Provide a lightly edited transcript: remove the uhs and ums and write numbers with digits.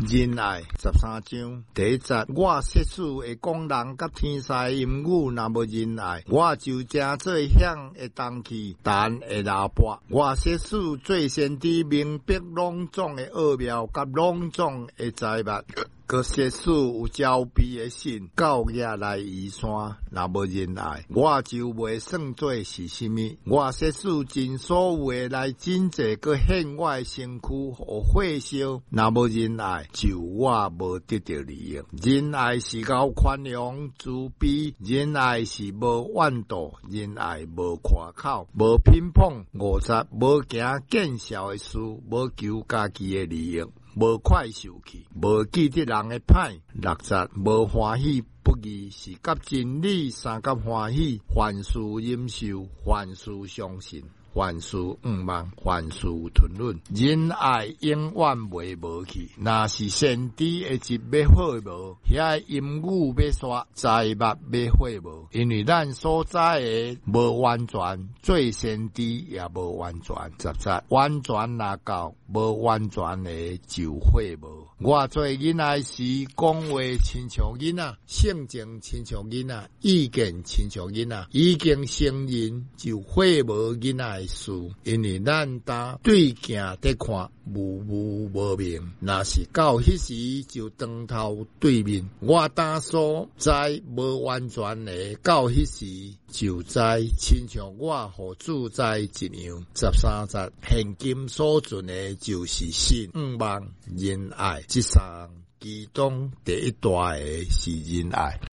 仁爱13章第一节，我设使会讲人甲天使音语，若无仁爱，我就正做响会动气，但会拉拔。我设使做先知，明白朗总的奥妙，甲朗总的财物。个设使有招庇的心，教业来移山，若无仁爱，我就袂算做是甚物。我设使尽所有的来真济，个献我的身躯互火烧，若无仁爱，就我无得到利益。仁爱是够宽容、慈悲，仁爱是无怨妒，仁爱无夸口，无偏颇。50无行见笑的事，无求家己的利益。无快受气，无记得人的歹；60无欢喜不义，是甲真理三甲欢喜。凡事忍受，凡事相信，凡事望，凡事吞忍。仁爱永远袂无去。若是先知的一要好无，遐音语要煞，财物要火无。因为咱所知的无完全，做先知也无完全。10完全若到，无完全的就火无。我做囡仔时讲话亲像囡仔，性情亲像囡仔，意见亲像囡仔，已经成人就火无囡仔的事。因为咱当对镜在看，无明，若是到迄时就当头对面。我当所在无完全的，到迄时就在亲像我互主在一样。13节，现今所存的就是信、望、仁爱，这三其中第一大的是仁爱。